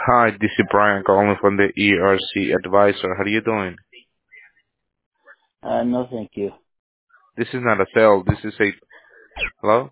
Hi, this is Brian calling from the ERC Advisor. How are you doing? No, thank you. This is not a sale. This is a hello.